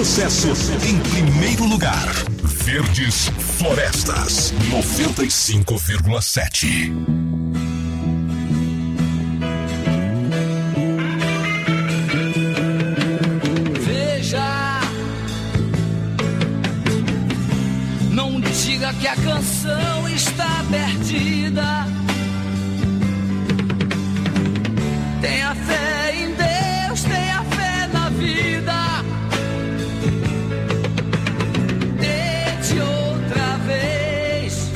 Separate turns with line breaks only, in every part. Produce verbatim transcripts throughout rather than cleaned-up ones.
sucesso em primeiro lugar. Verdes Florestas, noventa e cinco vírgula sete.
Veja, não diga que a canção está perdida. Tenha fé em Deus, tenha fé na vida. Tente outra vez.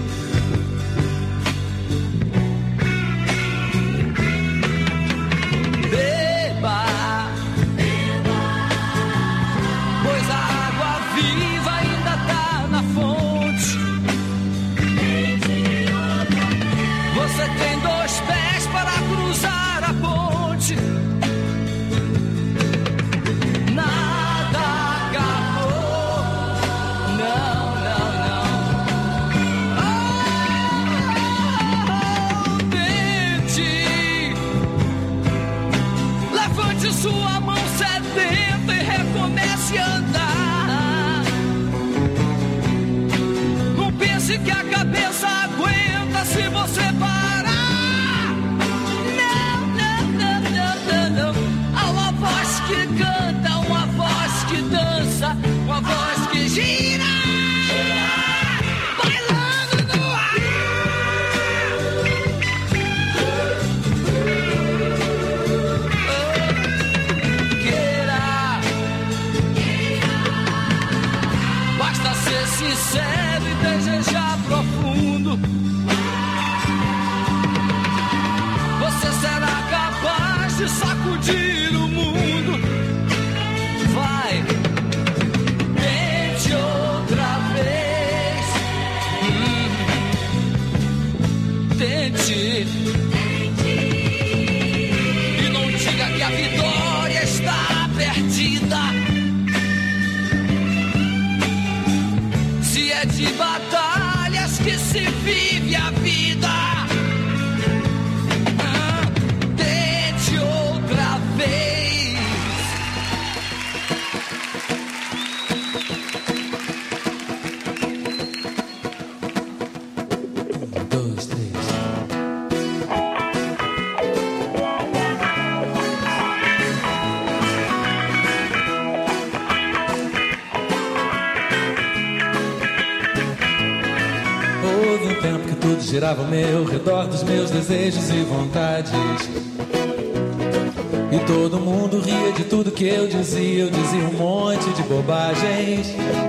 Beba, beba, pois a água viva ainda tá na fonte. Você tem dois pés para cruzar a ponte. Nada acabou. Não, não, não. Oh, tente. Levante sua mão sedenta e recomece a andar. Não pense que a cabeça aguenta se você parar. Não, não, não, não, não, não. Há uma voz que canta, uma voz que dança, uma voz que gira, bailando no ar. Queira, basta ser sincero e desejar profundo. Você será capaz de sacudir o mundo. Vai, tente outra vez. Hum, tente. E não diga que a vitória está perdida. Se é de batalhas que se vive a vida.
Girava ao meu redor dos meus desejos e vontades. E todo mundo ria de tudo que eu dizia. Eu dizia um monte de bobagens.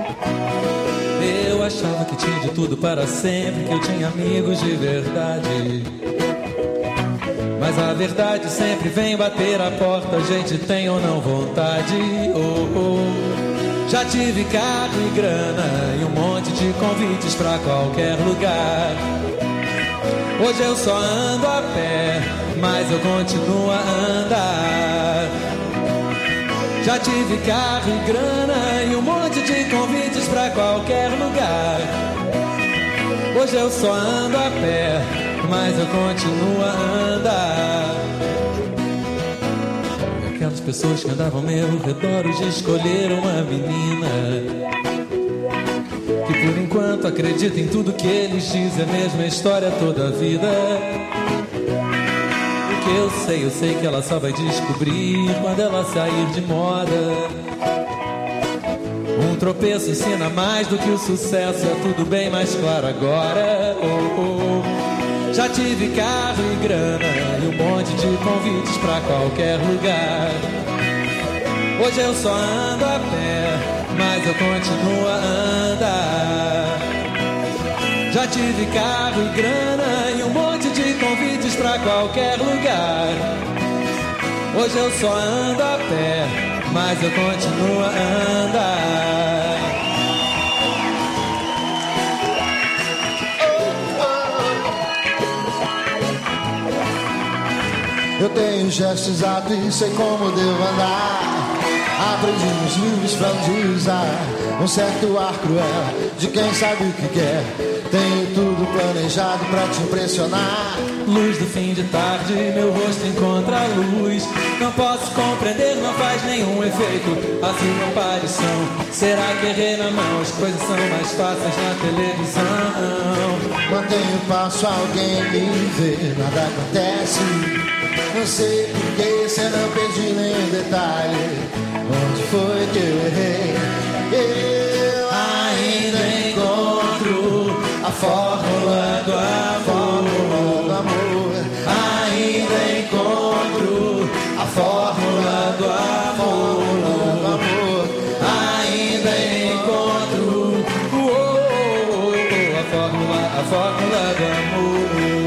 Eu achava que tinha de tudo para sempre, que eu tinha amigos de verdade. Mas a verdade sempre vem bater a porta. A gente tem ou não vontade. Oh, oh. Já tive carro e grana e um monte de convites pra qualquer lugar. Hoje eu só ando a pé, mas eu continuo a andar. Já tive carro e grana e um monte de convites pra qualquer lugar. Hoje eu só ando a pé, mas eu continuo a andar. E aquelas pessoas que andavam ao meu redor hoje escolheram uma menina que por enquanto acredita em tudo que eles dizem, a mesma história toda a vida. O que eu sei, eu sei que ela só vai descobrir quando ela sair de moda. Um tropeço ensina mais do que o sucesso, é tudo bem mais claro agora. Oh, oh. Já tive carro e grana e um monte de convites pra qualquer lugar. Hoje eu só ando a pé, mas eu continuo a andar. Já tive carro e grana e um monte de convites pra qualquer lugar. Hoje eu só ando a pé, mas eu continuo a andar.
Eu tenho gesto exato e sei como devo andar. Aprendi nos livros pra utilizar um certo ar cruel de quem sabe o que quer. Tenho tudo planejado pra te impressionar.
Luz do fim de tarde, meu rosto encontra a luz. Não posso compreender, não faz nenhum efeito assim uma aparição. Será que errei na mão? As coisas são mais fáceis na televisão.
Mantenho o passo, alguém me vê, nada acontece. Não sei porquê, cê não perdi nenhum detalhe. Onde foi que eu errei? Eu ainda encontro a fórmula do amor, do amor. Ainda encontro a fórmula do amor, do amor. Ainda encontro oh, oh, oh, a fórmula, a fórmula do amor.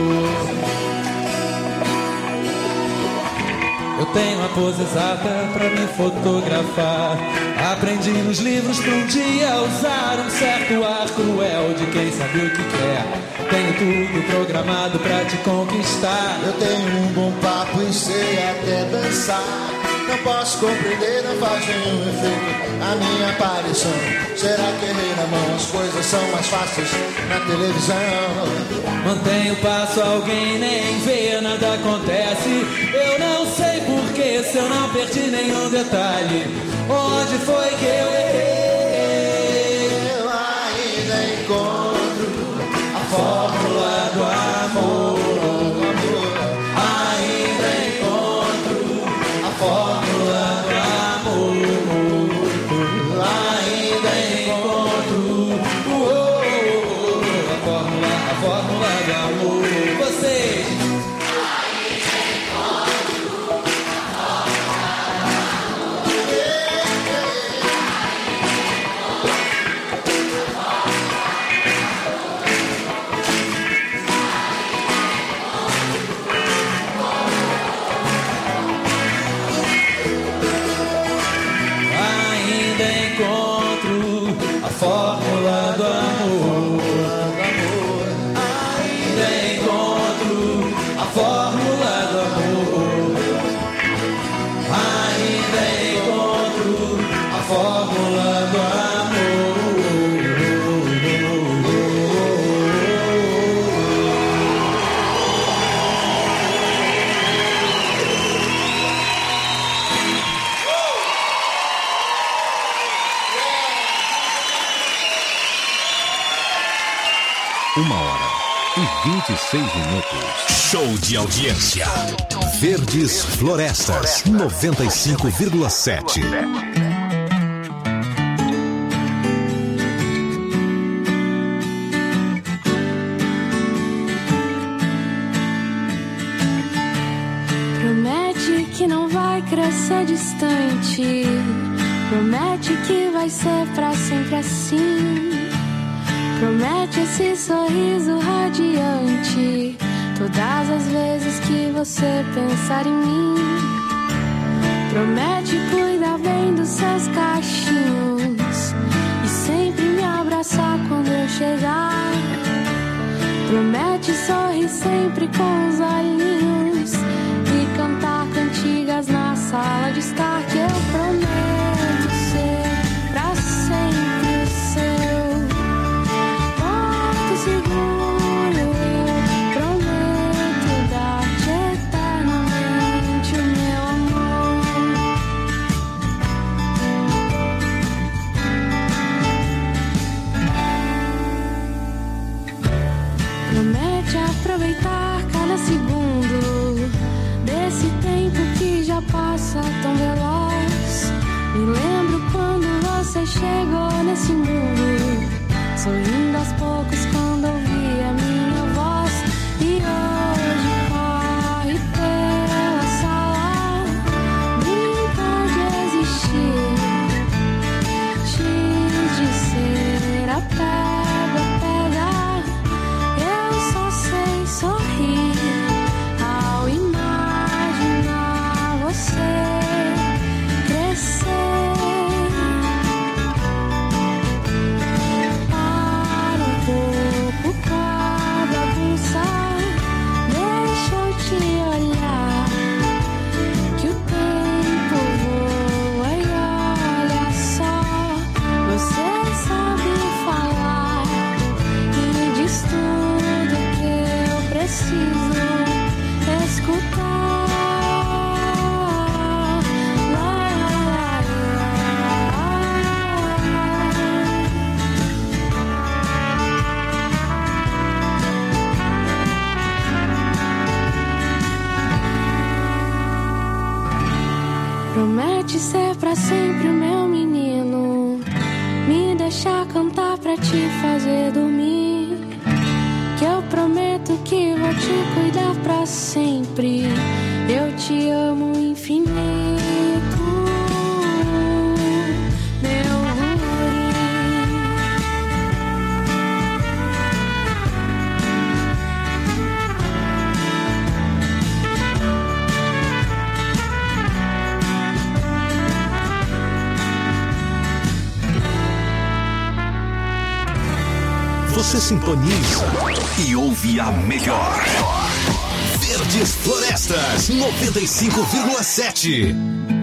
Eu tenho a pose exata pra me fotografar. Aprendi nos livros pra um dia usar um certo ar cruel de quem sabe o que quer. Tenho tudo programado pra te conquistar.
Eu tenho um bom papo e sei até dançar. Não posso compreender, não faz nenhum efeito a minha aparição. Será que errei na mão? As coisas são mais fáceis na televisão.
Mantenho o passo, alguém nem vê, nada acontece. Eu não sei porquê, se eu não perdi nenhum detalhe. Onde foi que eu errei?
Eu ainda encontro a fórmula do amor, do amor. Ainda encontro a fórmula do amor. Ainda encontro
oh, oh, oh, a fórmula, a fórmula do amor. Vocês fórmula do amor, ainda encontro a fórmula do amor, ainda encontro a fórmula do amor.
Uma hora e vinte e seis minutos. Show de audiência. Verdes Florestas, noventa e cinco vírgula sete.
Promete que não vai crescer distante. Promete que vai ser pra sempre assim. Promete esse sorriso radiante todas as vezes que você pensar em mim. Promete cuidar bem dos seus cachinhos e sempre me abraçar quando eu chegar. Promete sorrir sempre com os olhinhos e cantar cantigas na sala de estar. Que eu prometo ser pra sempre o seu seguro, eu prometo dar-te eternamente o meu amor. Promete aproveitar cada segundo desse tempo que já passa tão veloz. Me lembro quando você chegou nesse mundo, sorrindo aos poucos quando ouvi a minha voz. E hoje corre pela sala, brinca de existir, X de ser a pega, pega. Eu só sei sorrir ao imaginar você crescer. Promete ser pra sempre o meu menino, me deixar cantar pra te fazer dormir, que eu prometo que vou te cuidar pra sempre. Eu te amo infinito, meu guri.
Você sintoniza e ouve a melhor. Verdes Florestas noventa e cinco vírgula sete.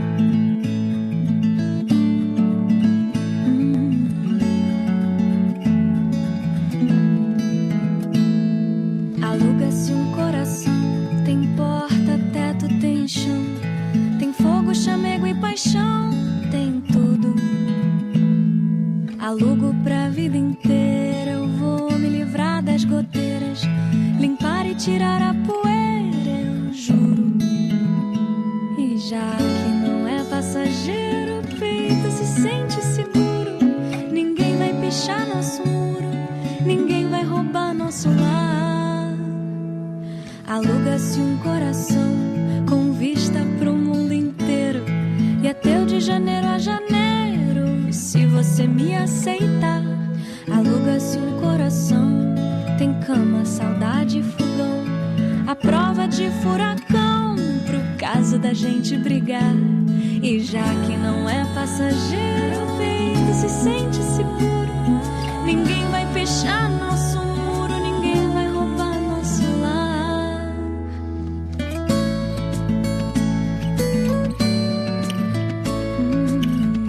Aluga-se um coração, tem porta, teto, tem chão, tem fogo, chamego e paixão, tem tudo. Alugo pra vida inteira, eu vou me livrar das goteiras, limpar e tirar a poeira, eu juro. E já que não é passageiro, o peito se sente seguro. Ninguém vai pichar nosso muro, ninguém vai roubar nosso lar. Aluga-se um coração com vista pro mundo inteiro, e é teu de janeiro a janeiro, se você me aceitar. Aluga-se um coração, tem cama, saudade e fogão, a prova de furacão, pro caso da gente brigar. E já que não é passageiro, o peito se sente seguro. Ninguém vai fechar nosso muro, ninguém vai roubar nosso lar. hum.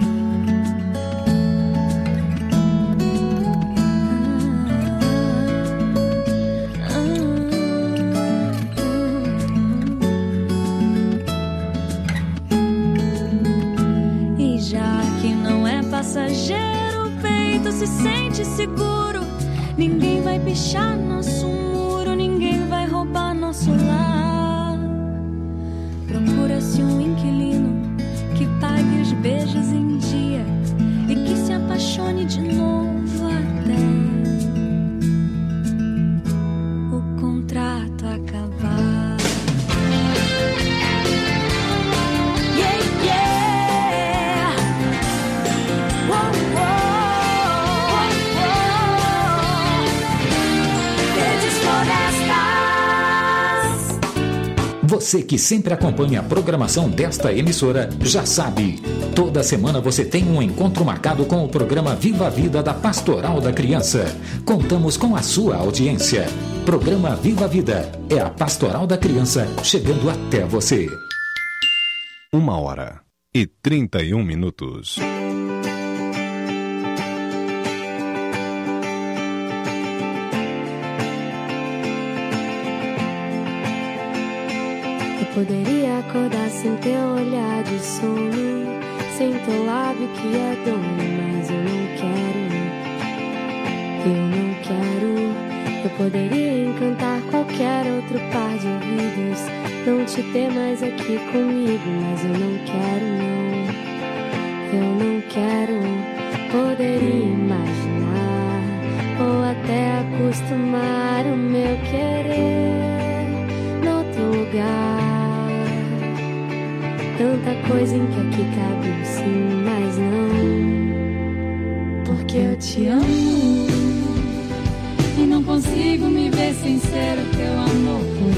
Passageiro, o peito se sente seguro. Ninguém vai pichar nosso muro, ninguém vai roubar nosso lar. Procura-se um inquilino que pague os beijos em dia e que se apaixone de novo até o contrato acabar. Yeah, yeah.
Você que sempre acompanha a programação desta emissora já sabe, toda semana você tem um encontro marcado com o programa Viva a Vida da Pastoral da Criança. Contamos com a sua audiência. Programa Viva a Vida é a Pastoral da Criança chegando até você.
Uma hora e trinta e um minutos.
Poderia acordar sem teu olhar de sono, sem teu lábio que é dono, mas eu não quero, eu não quero. Eu poderia encantar qualquer outro par de ouvidos, não te ter mais aqui comigo, mas eu não quero, não, eu não quero. Poderia imaginar, ou até acostumar o meu querer noutro lugar. Tanta coisa em que aqui cabe um sim, mas não. Porque eu te amo e não consigo me ver sem ser o teu amor por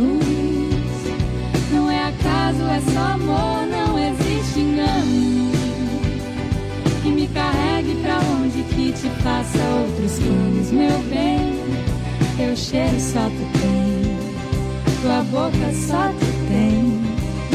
anos. Não é acaso, é só amor, não existe engano que me carregue pra onde que te faça outros planos, meu bem. Teu cheiro só tu tem, tua boca só tu tem.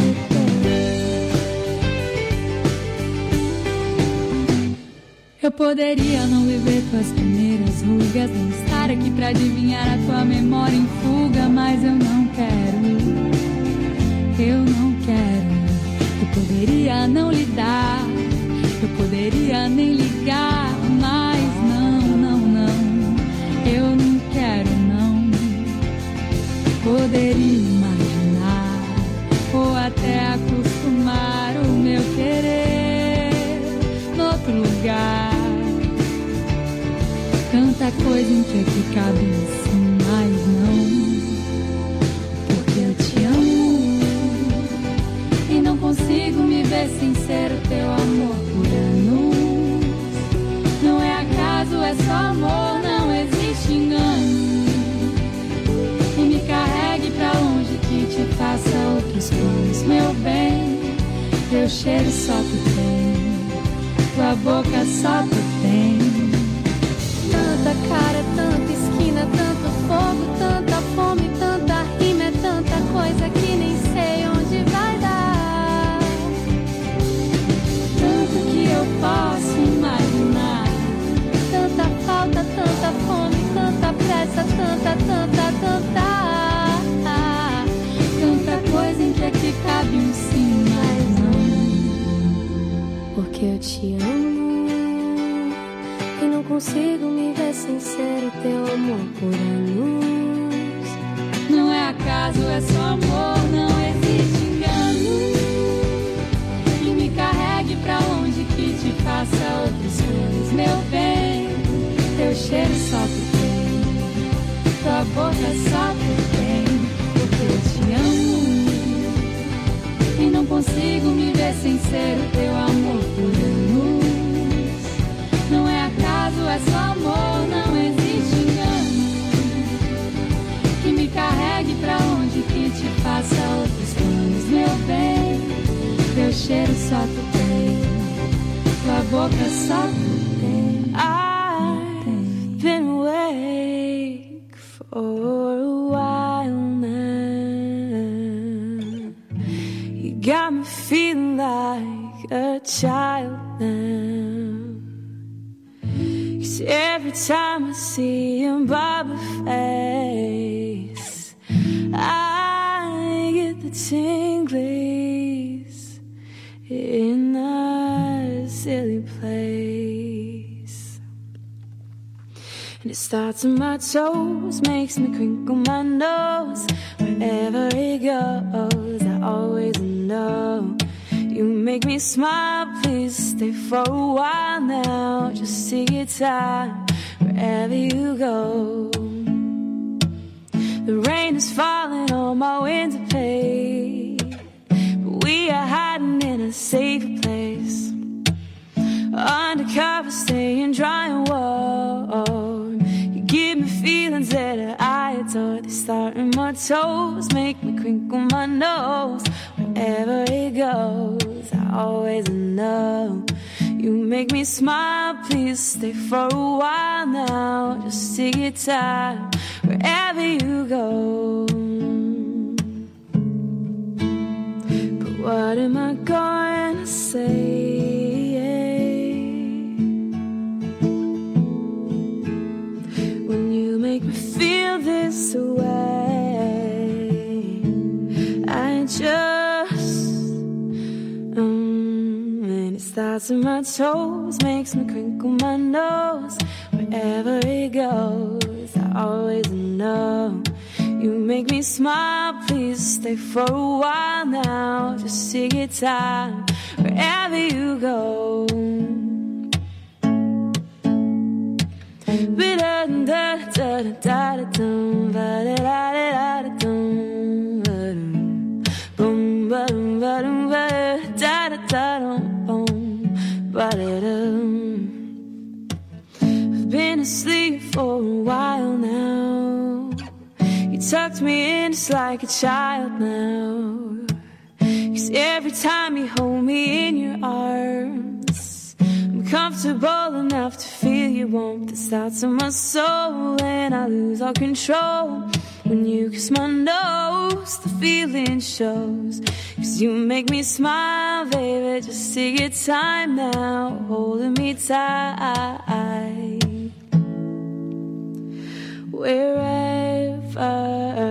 Eu poderia não viver tuas primeiras rugas, nem estar aqui pra adivinhar a tua memória em fuga, mas eu não quero, eu não quero. Eu poderia não lidar, eu poderia nem ligar, mas não, não, não, eu não quero, não. Poderia imaginar, ou até acostumar o meu
tanta coisa em que aqui cabe sim, mas não. Porque eu te amo e não consigo me ver sem ser o teu amor por anos. Não é acaso, é só amor, não existe engano. E me carregue pra longe que te faça outros planos, meu bem. Teu cheiro só tu tem, tua boca só tu tem. Tanta cara, tanta esquina, tanto fogo, tanta fome, tanta rima, é tanta coisa que nem sei onde vai dar. Tanto que eu posso imaginar, tanta falta, tanta fome, tanta pressa, tanta, tanta, tanta, tanta coisa em que aqui cabe um sim, mas não. Porque eu te amo e não consigo me ver sem ser o teu amor por anos. Não é acaso, é só amor, não existe engano. E me carregue pra longe que te faça outros planos, meu bem. Teu cheiro só tu tem, tua boca só tu tem. Porque eu te amo e não consigo me ver sem ser o teu amor por anos. Não é acaso, é só amor, não existe engano. Que me carregue pra onde que te faça outros planos, meu bem. Teu cheiro só tu tem, tua boca só tu tem. I've been awake for a while now. You got me feeling like a child now. Every time I see your Baba face, I get the tinglies in a silly place. And it starts on my toes, makes me crinkle my nose. Wherever it goes, I always know. You make me smile, please stay for a while now. Just take your time, wherever you go. The rain is falling on my window pane, but we are hiding in a safe place. Undercover, staying dry and warm. You give me feelings that I adore. They start in my toes, make me crinkle my nose. Wherever it goes, I always know. You make me smile, please stay for a while now. Just take your time, wherever you go. But what am I going to say? When you make me feel this way, I just starts in my toes, makes me crinkle my nose. Wherever it goes, I always know. You make me smile, please stay for a while now. Just take your time, wherever you go. I've been asleep for a while now. You tucked me in just like a child now. 'Cause every time you hold me in your arms, I'm comfortable enough to feel your warmth. It starts in my soul and I lose all control. When you kiss my nose, the feeling shows. 'Cause you make me smile, baby. Just take your time now, holding me tight. Wherever,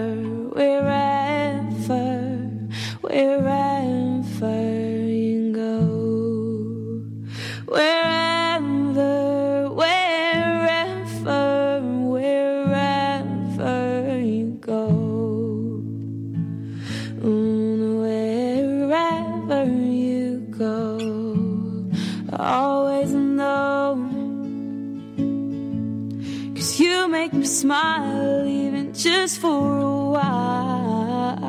wherever, wherever you go. Wherever, wherever, wherever you go. Mm, wherever you go, I always know. 'Cause smile even just for a while.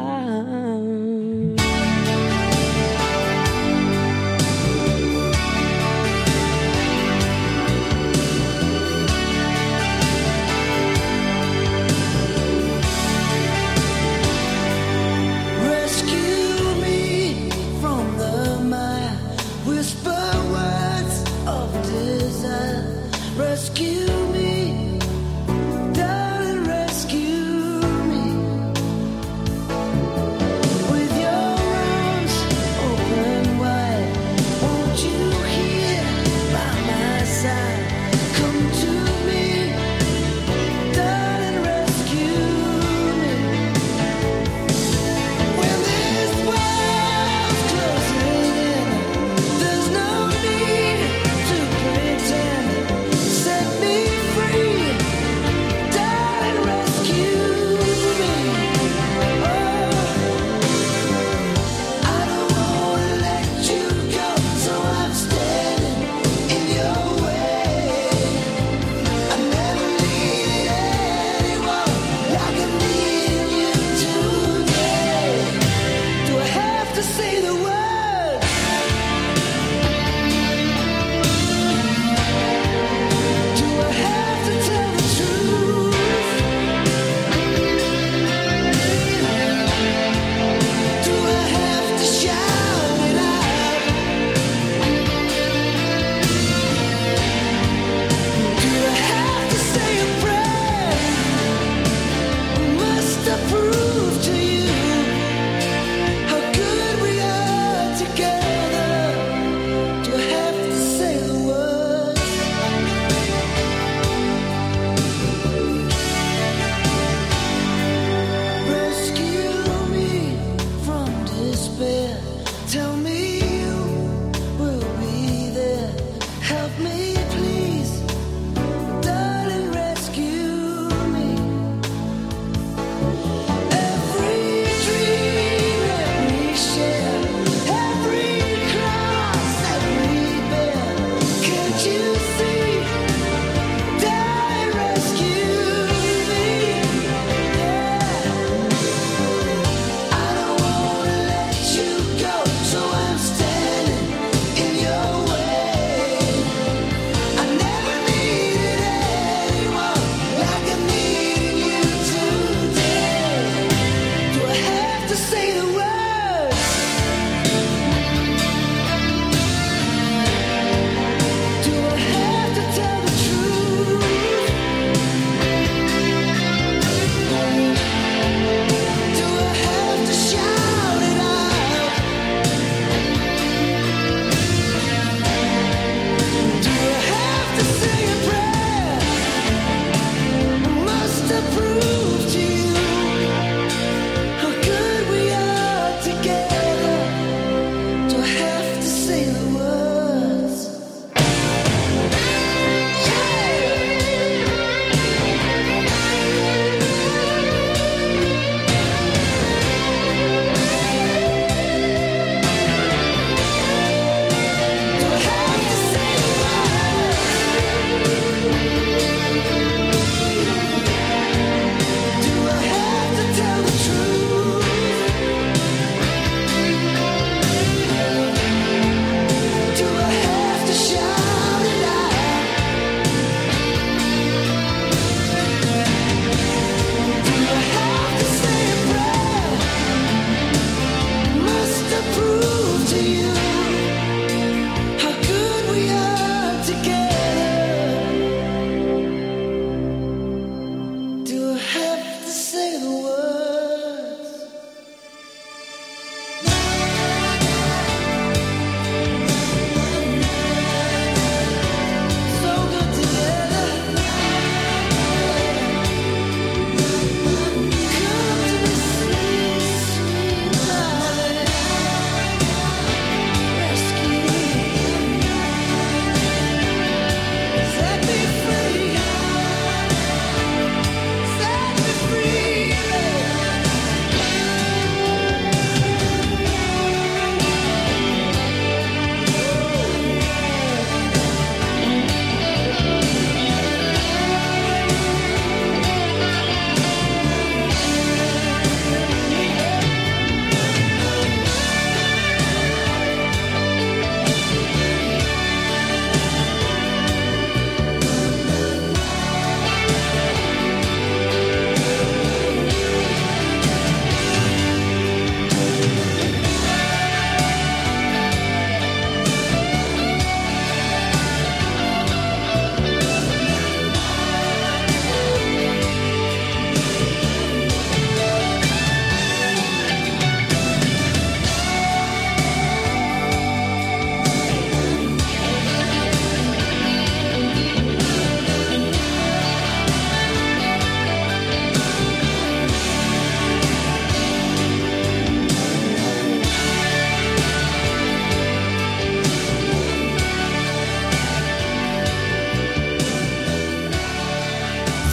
Rescue me from the mire, whisper words of desire. Rescue me, darling, rescue me.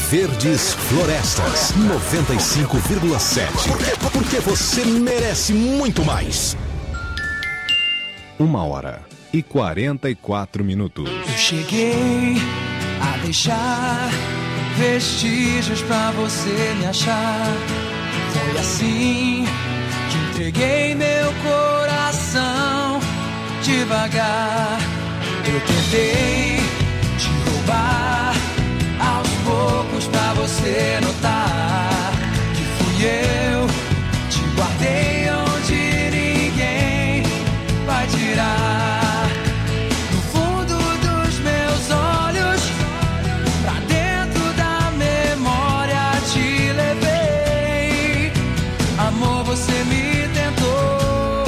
Verdes Florestas, noventa e cinco vírgula sete. Porque, porque você merece muito mais.
Uma hora e quarenta e quatro minutos.
Eu cheguei a deixar vestígios pra você me achar. Foi assim que entreguei meu coração devagar. Eu tentei te roubar aos poucos pra você notar que fui eu. Te guardei onde ninguém vai tirar. No fundo dos meus olhos, pra dentro da memória te levei. Amor, você me tentou.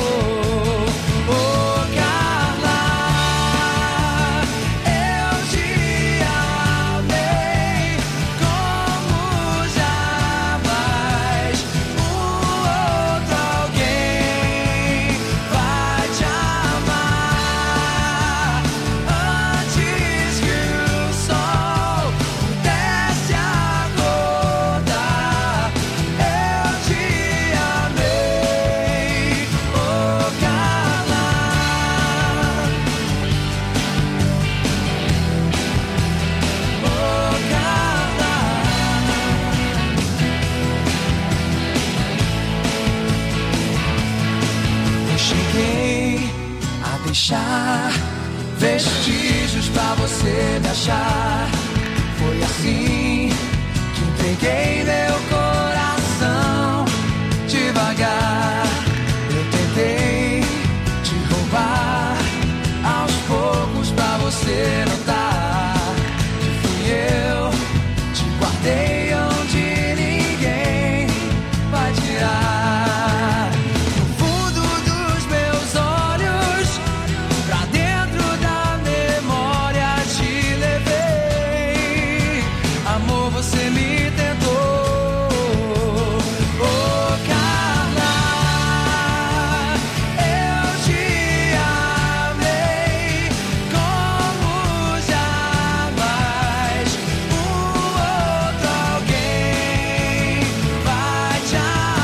Deixar vestígios pra você me achar. Foi assim que entreguei meu coração devagar. Eu tentei te roubar aos poucos pra você notar que fui eu. Te guardei onde ninguém vai tirar. No fundo dos meus olhos, pra dentro da memória te levei. Amor, você me tentou. Oh, Carla, eu te amei como jamais um outro alguém vai te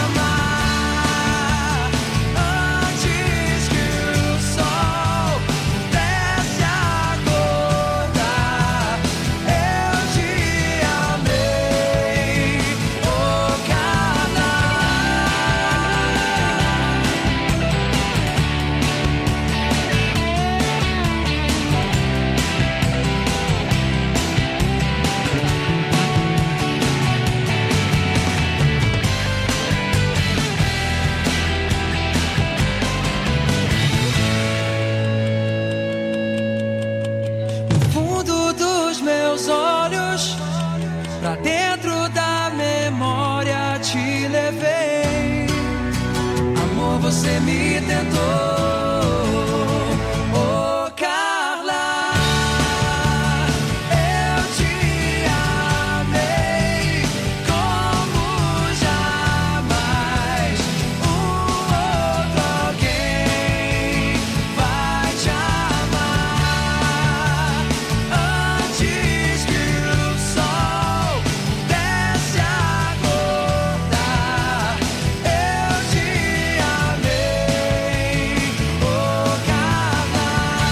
amar. Antes que o sol pudesse acordar, eu te amei. Oh, Carla. No fundo dos meus olhos, pra dentro da memória te levei. Amor, você me tentou. Oh, Carla, eu te amei como jamais um outro alguém vai te amar. Antes que o sol pudesse acordar, eu te amei. Oh, Carla,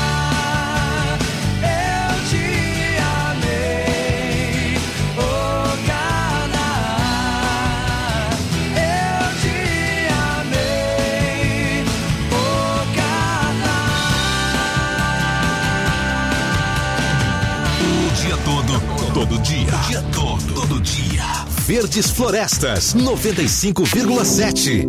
eu te amei. Oh, Carla, eu te amei. Oh, Carla.
O dia todo, todo dia, o dia todo, todo dia. Verdes Florestas, noventa e cinco vírgula sete.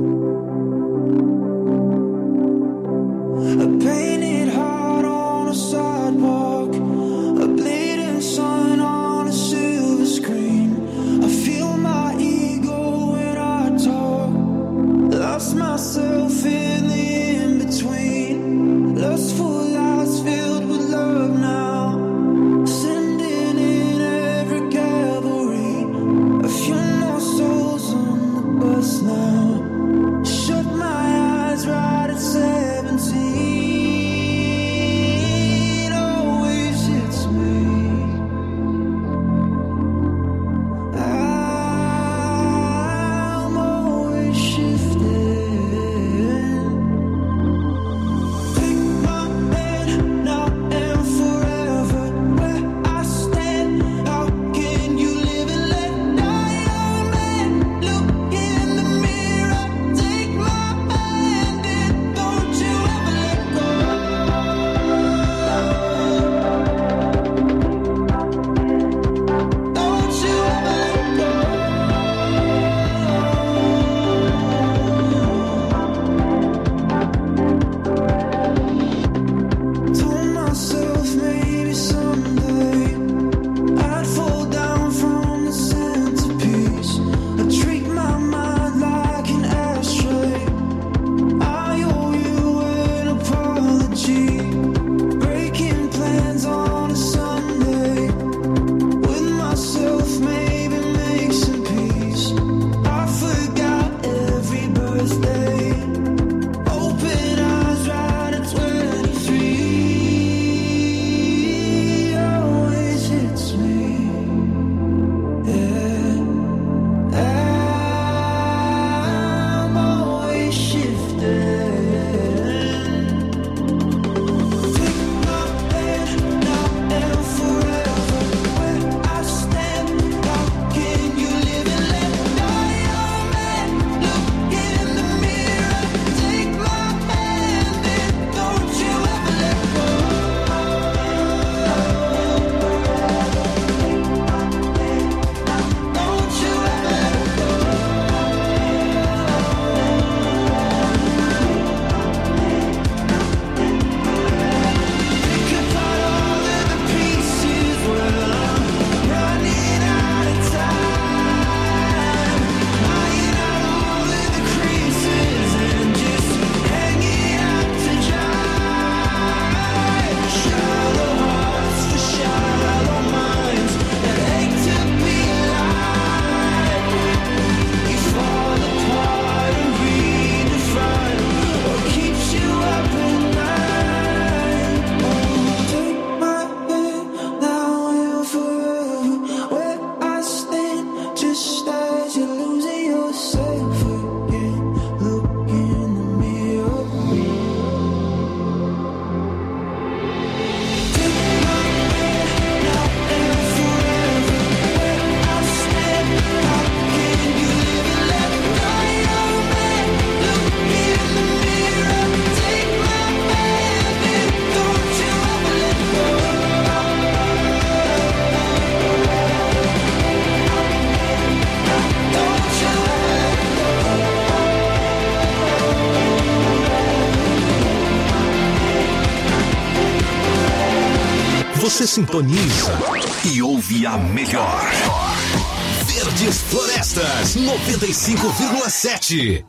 A painted heart on a sidewalk, a bleeding sign on a silver screen. I feel my ego when I talk, lost myself in the in-between. Lustful eyes filled with love now, sending in every cavalry. A few more souls on the bus now.
você sintoniza e ouve a melhor. Verdes Florestas, noventa e cinco vírgula sete.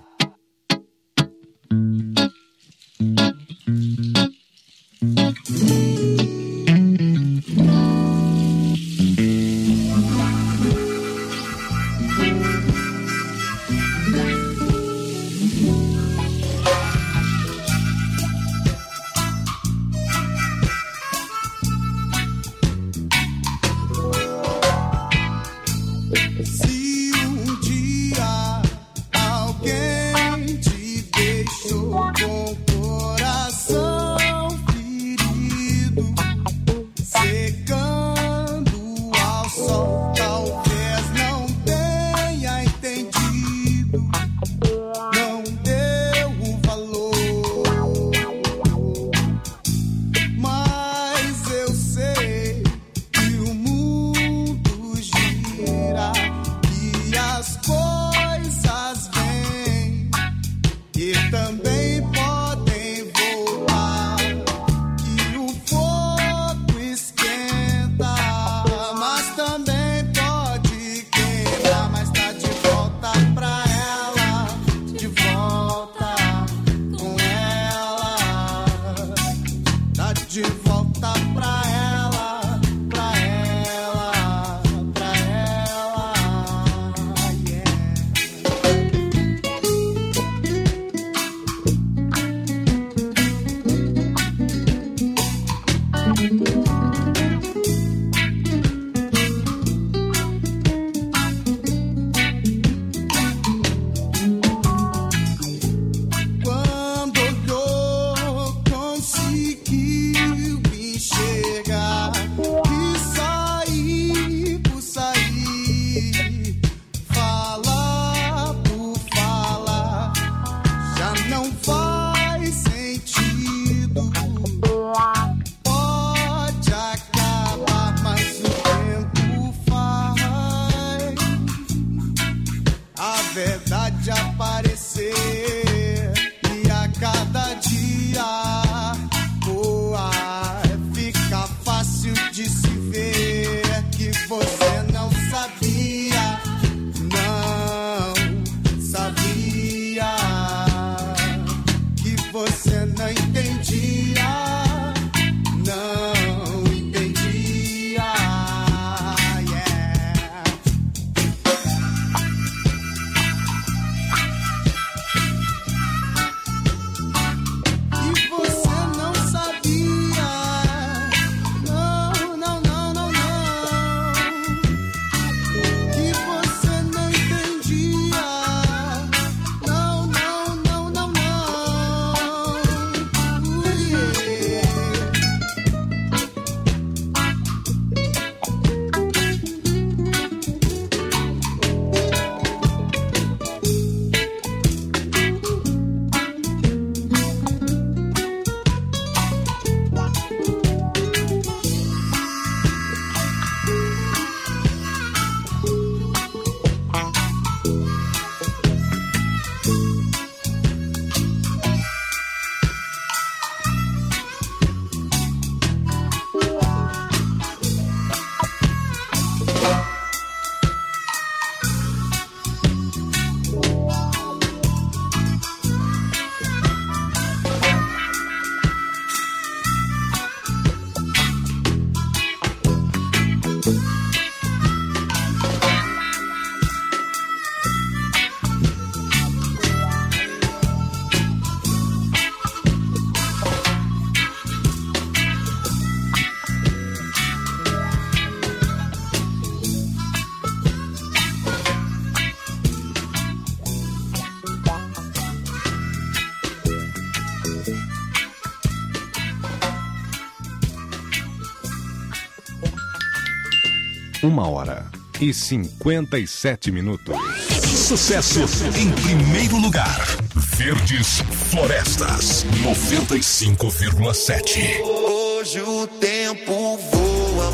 Uma hora e cinquenta e sete minutos.
Sucesso em primeiro lugar. Verdes Florestas, noventa e cinco vírgula sete.
Hoje o tempo voa,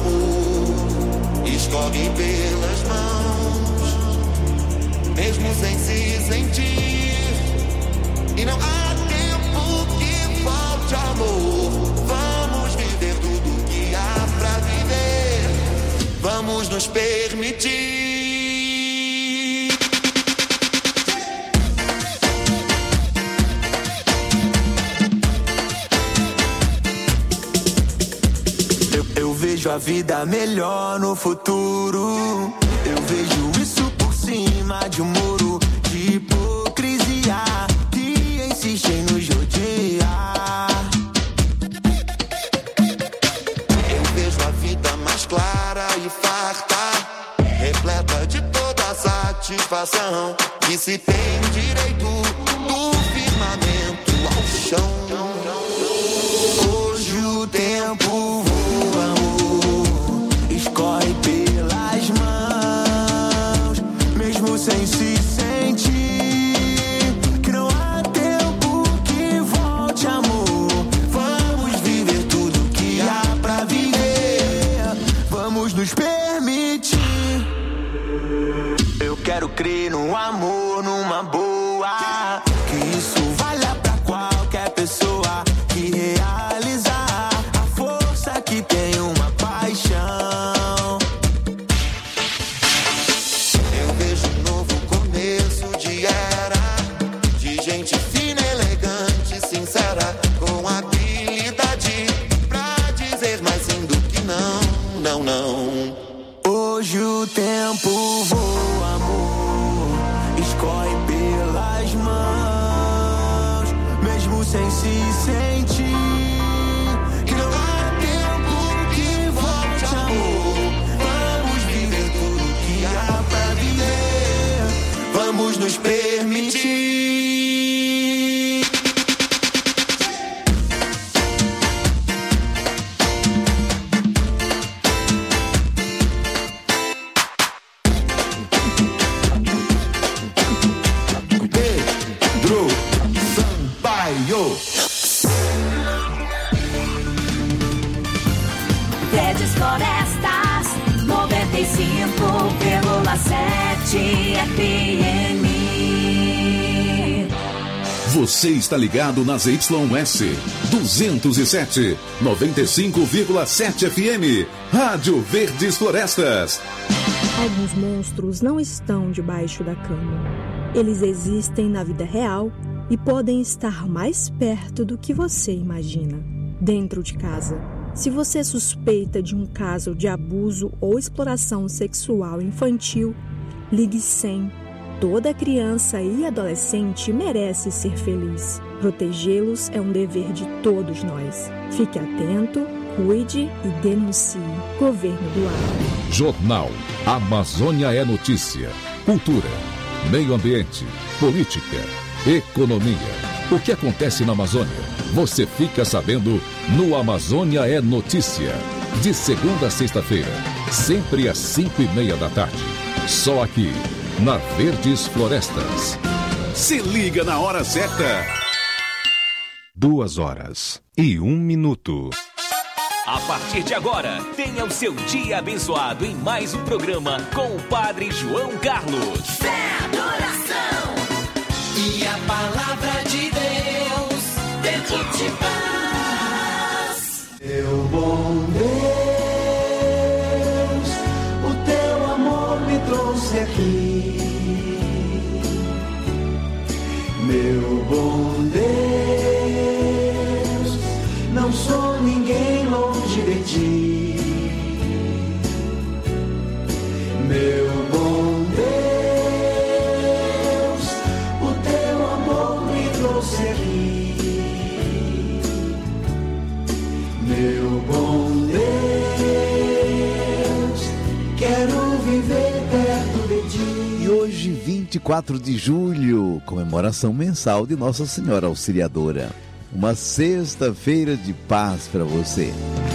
amor, escorre pelas mãos, mesmo sem se sentir. E não há tempo que falte, amor. Vamos viver tudo que há pra nos permitir. Eu, eu vejo a vida melhor no futuro. Eu vejo isso por cima de um muro de hipocrisia que insiste em nos odiar. Eu vejo a vida mais clara e farta, repleta de toda satisfação, que se tem direito do firmamento ao chão. Hoje o tempo voa, amor, escorre pelas mãos, mesmo sem se sentir que não há tempo que volte, amor. Vamos viver tudo que há pra viver, vamos nos permitir. Eu quero crer no amor, numa boa, que isso valha pra qualquer pessoa que realizar a força que tem uma paixão. Eu vejo um novo começo de era, de gente fina, elegante, sincera, com habilidade pra dizer mais sim do que não, não, não. Hoje o tempo voa, amor, escorre pelas mãos, mesmo sem se sentir que não há tempo que volte, amor. Vamos viver tudo que há pra viver, vamos nos permitir. Pedro Sampaio.
Verdes Florestas, noventa e cinco vírgula sete F M.
Você está ligado nas Y S duzentos e sete, noventa e cinco vírgula sete F M. Rádio Verdes Florestas.
Alguns monstros não estão debaixo da cama. Eles existem na vida real e podem estar mais perto do que você imagina. Dentro de casa. Se você suspeita de um caso de abuso ou exploração sexual infantil, ligue cem. Toda criança e adolescente merece ser feliz. Protegê-los é um dever de todos nós. Fique atento, cuide e denuncie. Governo do Acre.
Jornal Amazônia é Notícia. Cultura, meio ambiente, política, economia. O que acontece na Amazônia? Você fica sabendo no Amazônia é Notícia. De segunda a sexta-feira, sempre às cinco e meia da tarde. Só aqui, na Verdes Florestas.
Se liga na hora certa.
Duas horas e um minuto.
A partir de agora, tenha o seu dia abençoado em mais um programa com o Padre João Carlos.
Fé, adoração e a palavra de Deus dentro de paz.
Meu bom Deus, o teu amor me trouxe aqui. Meu bom Deus, não sou ninguém longe de ti. Meu bom Deus, o teu amor me trouxe aqui. Meu bom Deus, quero viver perto de ti.
E hoje, vinte e quatro de julho, comemoração mensal de Nossa Senhora Auxiliadora. Uma sexta-feira de paz para você.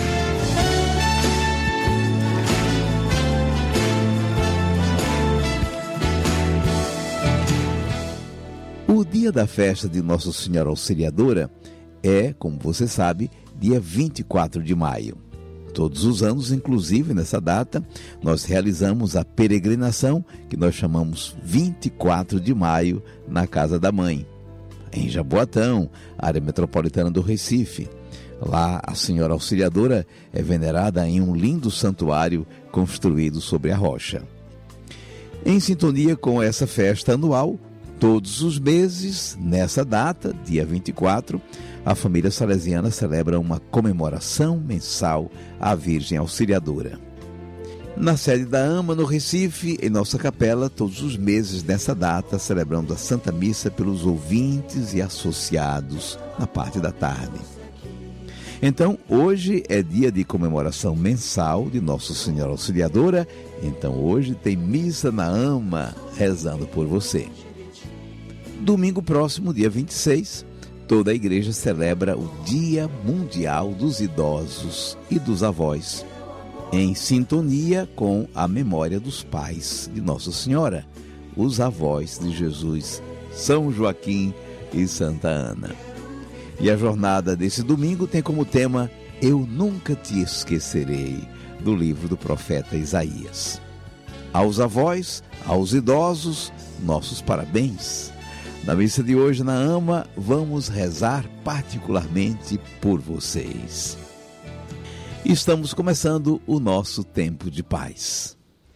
O dia da festa de Nossa Senhora Auxiliadora é, como você sabe, dia vinte e quatro de maio. Todos os anos, inclusive nessa data, nós realizamos a peregrinação que nós chamamos vinte e quatro de maio na Casa da Mãe, em Jaboatão, área metropolitana do Recife. Lá, a Senhora Auxiliadora é venerada em um lindo santuário construído sobre a rocha. Em sintonia com essa festa anual, todos os meses, nessa data, dia vinte e quatro, a família salesiana celebra uma comemoração mensal à Virgem Auxiliadora. Na sede da AMA, no Recife, em nossa capela, todos os meses nessa data, celebramos a Santa Missa pelos ouvintes e associados na parte da tarde. Então, hoje é dia de comemoração mensal de Nossa Senhora Auxiliadora, então hoje tem missa na AMA, rezando por você. Domingo próximo, dia vinte e seis, toda a igreja celebra o Dia Mundial dos Idosos e dos Avós, em sintonia com a memória dos pais de Nossa Senhora, os avós de Jesus, São Joaquim e Santa Ana. E a jornada desse domingo tem como tema Eu Nunca Te Esquecerei, do livro do profeta Isaías. Aos avós, aos idosos, nossos parabéns. Na missa de hoje na AMA, vamos rezar particularmente por vocês. Estamos começando o nosso tempo de paz.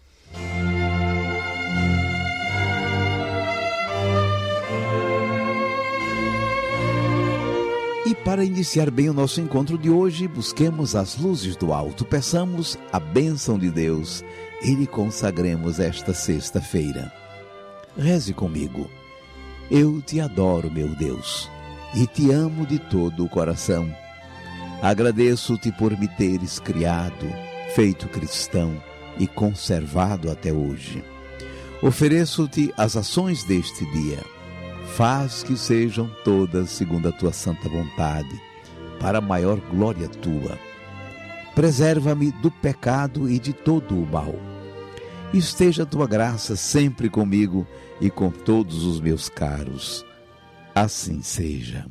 E para iniciar bem o nosso encontro de hoje, busquemos as luzes do alto, peçamos a bênção de Deus e lhe consagremos esta sexta-feira. Reze comigo. Eu te adoro, meu Deus, e te amo de todo o coração. Agradeço-te por me teres criado, feito cristão e conservado até hoje. Ofereço-te as ações deste dia. Faz que sejam todas segundo a tua santa vontade, para a maior glória tua. Preserva-me do pecado e de todo o mal. Esteja a tua graça sempre comigo e com todos os meus caros. Assim seja.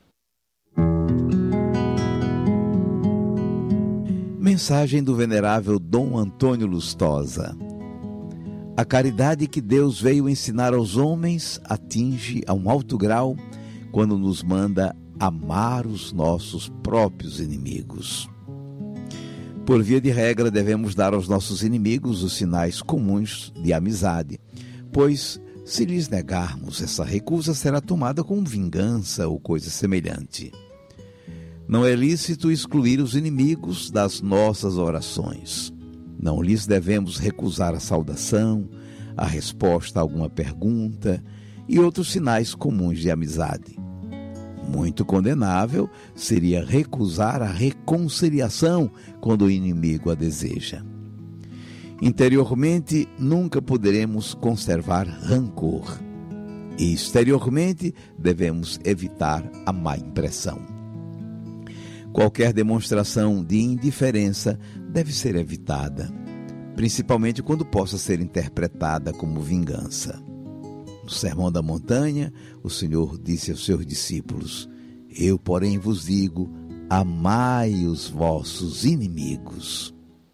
Mensagem do venerável Dom Antônio Lustosa. A caridade que Deus veio ensinar aos homens atinge a um alto grau quando nos manda amar os nossos próprios inimigos. Por via de regra, devemos dar aos nossos inimigos os sinais comuns de amizade, pois, se lhes negarmos, essa recusa será tomada como vingança ou coisa semelhante. Não é lícito excluir os inimigos das nossas orações. Não lhes devemos recusar a saudação, a resposta a alguma pergunta e outros sinais comuns de amizade. Muito condenável seria recusar a reconciliação quando o inimigo a deseja. Interiormente, nunca poderemos conservar rancor. E exteriormente, devemos evitar a má impressão. Qualquer demonstração de indiferença deve ser evitada, principalmente quando possa ser interpretada como vingança. No Sermão da Montanha, o Senhor disse aos seus discípulos: Eu, porém, vos digo, amai os vossos inimigos.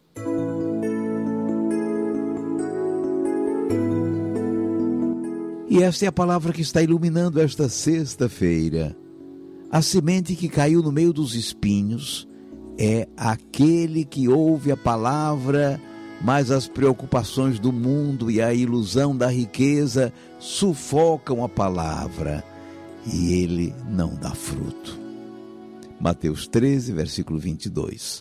E esta é a palavra que está iluminando esta sexta-feira. A semente que caiu no meio dos espinhos é aquele que ouve a palavra, mas as preocupações do mundo e a ilusão da riqueza sufocam a palavra e ele não dá fruto. Mateus treze, versículo vinte e dois.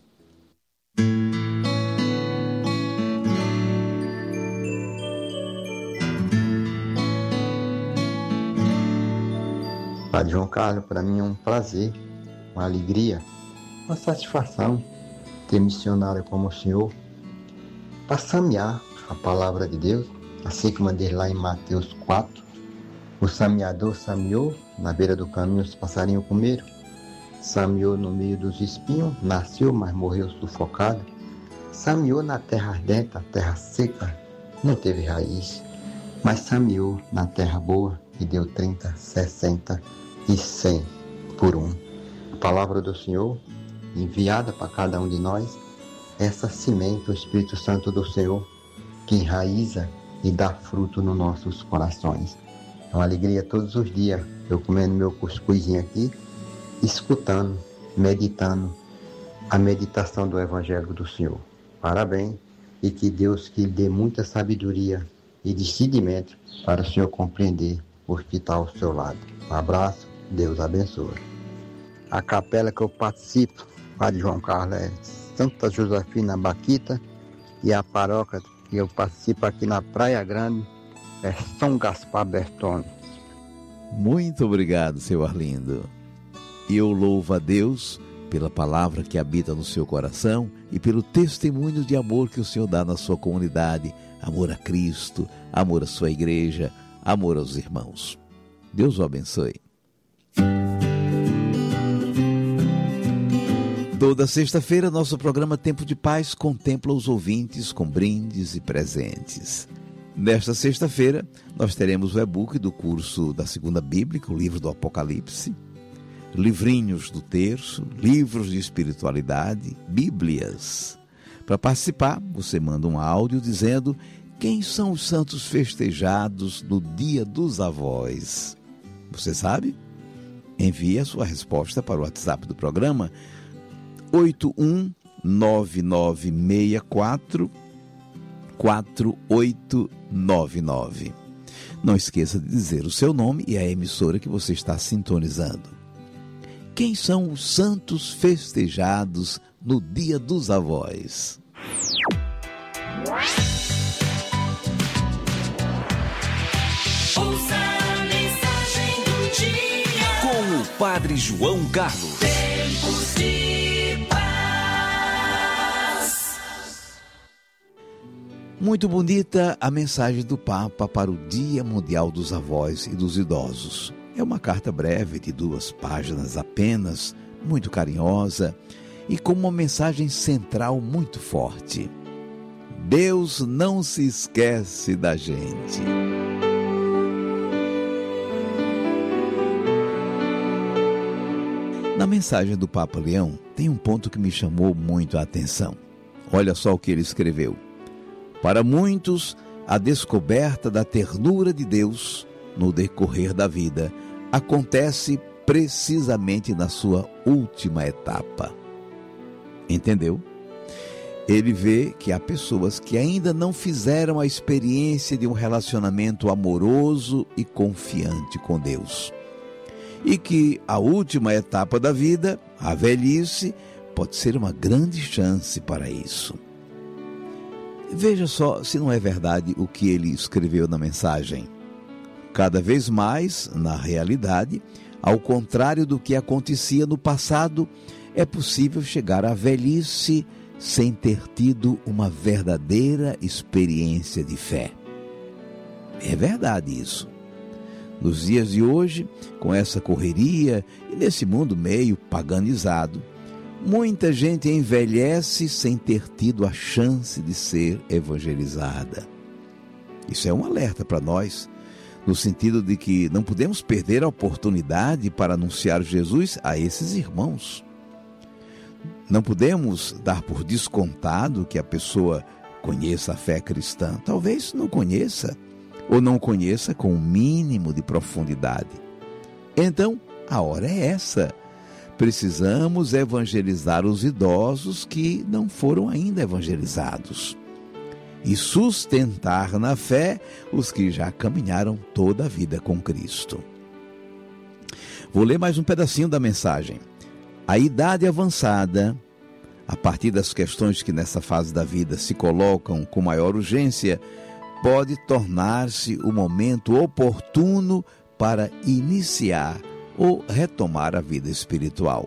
Padre João Carlos, para mim é um prazer, uma alegria, uma satisfação ter missionário como o senhor para semear a palavra de Deus, assim como diz lá em Mateus quatro. O semeador semeou, na beira do caminho os passarinhos comeram. Semeou no meio dos espinhos, nasceu, mas morreu sufocado. Semeou na terra ardente, a terra seca, não teve raiz. Mas semeou na terra boa e deu trinta, sessenta e cem por um. A palavra do Senhor, enviada para cada um de nós, essa semente, o Espírito Santo do Senhor, que enraiza e dá fruto nos nossos corações. É uma alegria todos os dias, eu comendo meu cuscuzinho aqui, escutando, meditando a meditação do Evangelho do Senhor. Parabéns e que Deus que lhe dê muita sabedoria e discernimento para o Senhor compreender o que está ao seu lado. Um abraço, Deus abençoe. A capela que eu participo, Padre João Carlos, é Santa Josefina Baquita, e a paróquia que eu participo aqui na Praia Grande é São Gaspar Bertone.
Muito obrigado, seu Arlindo. Eu louvo a Deus pela palavra que habita no seu coração e pelo testemunho de amor que o Senhor dá na sua comunidade. Amor a Cristo, amor à sua igreja, amor aos irmãos. Deus o abençoe. Toda sexta-feira, nosso programa Tempo de Paz contempla os ouvintes com brindes e presentes. Nesta sexta-feira, nós teremos o e-book do curso da Segunda Bíblica, o livro do Apocalipse, livrinhos do terço, livros de espiritualidade, bíblias. Para participar, você manda um áudio dizendo quem são os santos festejados no Dia dos Avós. Você sabe? Envie a sua resposta para o WhatsApp do programa oito um nove nove seis quatro quatro oito nove nove. Não esqueça de dizer o seu nome e a emissora que você está sintonizando. Quem são os santos festejados no Dia dos Avós?
Ouça a mensagem do dia com o Padre João Carlos. Tempos de paz.
Muito bonita a mensagem do Papa para o Dia Mundial dos Avós e dos Idosos. É uma carta breve de duas páginas apenas, muito carinhosa e com uma mensagem central muito forte. Deus não se esquece da gente. Na mensagem do Papa Leão, tem um ponto que me chamou muito a atenção. Olha só o que ele escreveu. Para muitos, a descoberta da ternura de Deus no decorrer da vida acontece precisamente na sua última etapa. Entendeu? Ele vê que há pessoas que ainda não fizeram a experiência de um relacionamento amoroso e confiante com Deus. E que a última etapa da vida, a velhice, pode ser uma grande chance para isso. Veja só se não é verdade o que ele escreveu na mensagem. Cada vez mais, na realidade, ao contrário do que acontecia no passado, é possível chegar à velhice sem ter tido uma verdadeira experiência de fé. É verdade isso. Nos dias de hoje, com essa correria e nesse mundo meio paganizado, muita gente envelhece sem ter tido a chance de ser evangelizada. Isso é um alerta para nós, no sentido de que não podemos perder a oportunidade para anunciar Jesus a esses irmãos. Não podemos dar por descontado que a pessoa conheça a fé cristã. Talvez não conheça, ou não conheça com o mínimo de profundidade. Então, a hora é essa. Precisamos evangelizar os idosos que não foram ainda evangelizados. E sustentar na fé os que já caminharam toda a vida com Cristo. Vou ler mais um pedacinho da mensagem. A idade avançada, a partir das questões que nessa fase da vida se colocam com maior urgência, pode tornar-se o momento oportuno para iniciar ou retomar a vida espiritual.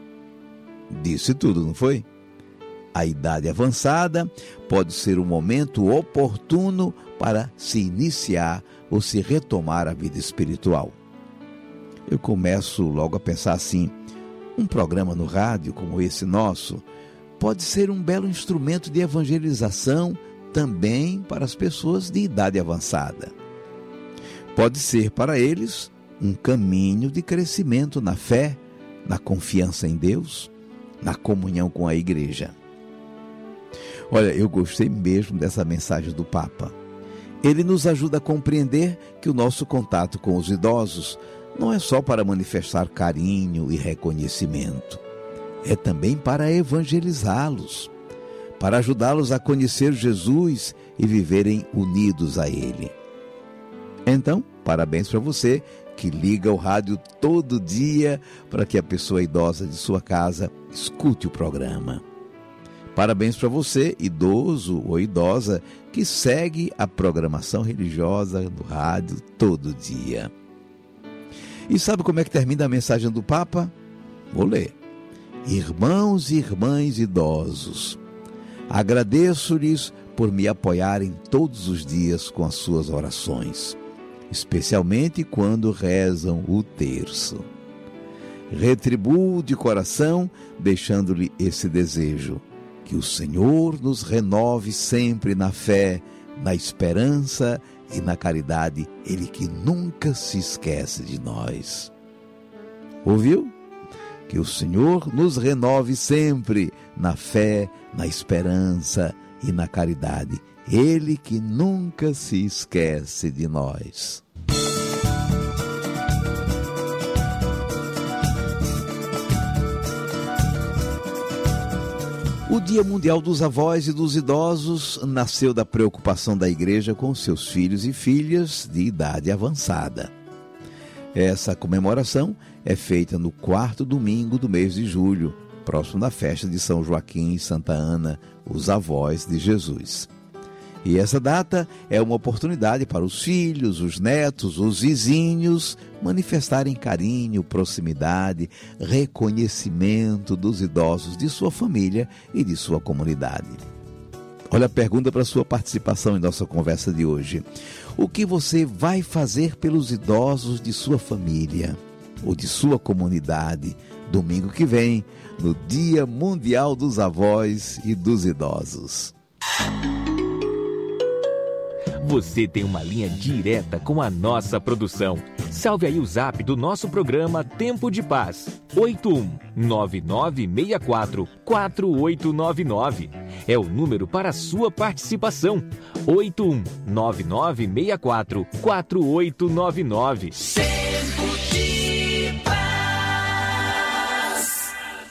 Disse tudo, não foi? A idade avançada pode ser um momento oportuno para se iniciar ou se retomar a vida espiritual. Eu começo logo a pensar assim, um programa no rádio como esse nosso pode ser um belo instrumento de evangelização também para as pessoas de idade avançada. Pode ser para eles um caminho de crescimento na fé, na confiança em Deus, na comunhão com a igreja. Olha, eu gostei mesmo dessa mensagem do Papa. Ele nos ajuda a compreender que o nosso contato com os idosos não é só para manifestar carinho e reconhecimento. é também para evangelizá-los, para ajudá-los a conhecer Jesus e viverem unidos a Ele. Então, parabéns para você que liga o rádio todo dia para que a pessoa idosa de sua casa escute o programa. Parabéns para você, idoso ou idosa, que segue a programação religiosa do rádio todo dia. E sabe como é que termina a mensagem do Papa? Vou ler. Irmãos e irmãs idosos, agradeço-lhes por me apoiarem todos os dias com as suas orações, especialmente quando rezam o terço. Retribuo de coração, deixando-lhe esse desejo, que o Senhor nos renove sempre na fé, na esperança e na caridade, Ele que nunca se esquece de nós. Ouviu? Que o Senhor nos renove sempre na fé, na esperança e na caridade, Ele que nunca se esquece de nós. O Dia Mundial dos Avós e dos Idosos nasceu da preocupação da Igreja com seus filhos e filhas de idade avançada. Essa comemoração é feita no quarto domingo do mês de julho, próximo da festa de São Joaquim e Santa Ana, os avós de Jesus. E essa data é uma oportunidade para os filhos, os netos, os vizinhos manifestarem carinho, proximidade, reconhecimento dos idosos de sua família e de sua comunidade. Olha a pergunta para a sua participação em nossa conversa de hoje. O que você vai fazer pelos idosos de sua família ou de sua comunidade domingo que vem, no Dia Mundial dos Avós e dos Idosos?
Você tem uma linha direta com a nossa produção. Salve aí o zap do nosso programa Tempo de Paz. oito um nove nove seis quatro quatro oito nove nove. É o número para a sua participação. oito um nove nove seis quatro quatro oito nove nove.
Tempo de Paz.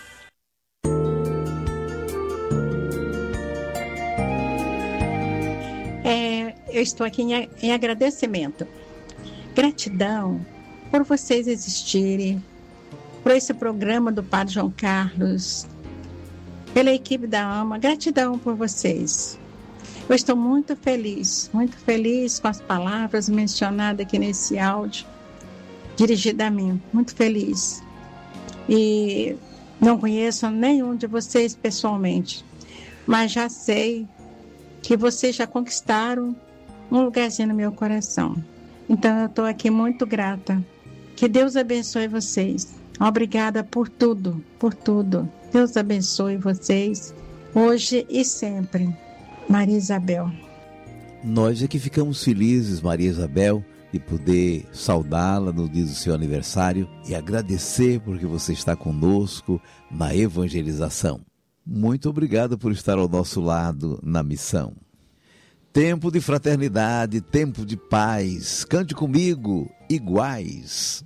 É, eu estou aqui em, em agradecimento. Gratidão por vocês existirem, por esse programa do Padre João Carlos, pela equipe da AMA. Gratidão por vocês. Eu estou muito feliz, muito feliz com as palavras mencionadas aqui nesse áudio, dirigido a mim. Muito feliz. E não conheço nenhum de vocês pessoalmente, mas já sei que vocês já conquistaram um lugarzinho no meu coração. Então eu estou aqui muito grata. Que Deus abençoe vocês. Obrigada por tudo, por tudo. Deus abençoe vocês, hoje e sempre. Maria Isabel.
Nós é que ficamos felizes, Maria Isabel, de poder saudá-la no dia do seu aniversário e agradecer porque você está conosco na evangelização. Muito obrigado por estar ao nosso lado na missão. Tempo de fraternidade, tempo de paz. Cante comigo, iguais.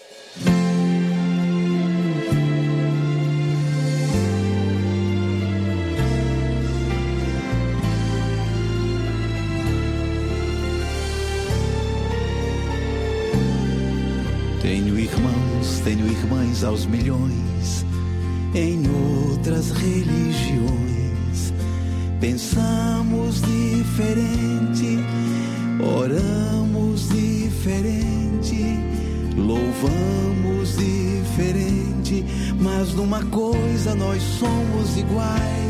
Tenho irmãos, tenho irmãs aos milhões, em outras religiões. Pensamos diferente, oramos diferente, louvamos diferente, mas numa coisa nós somos iguais.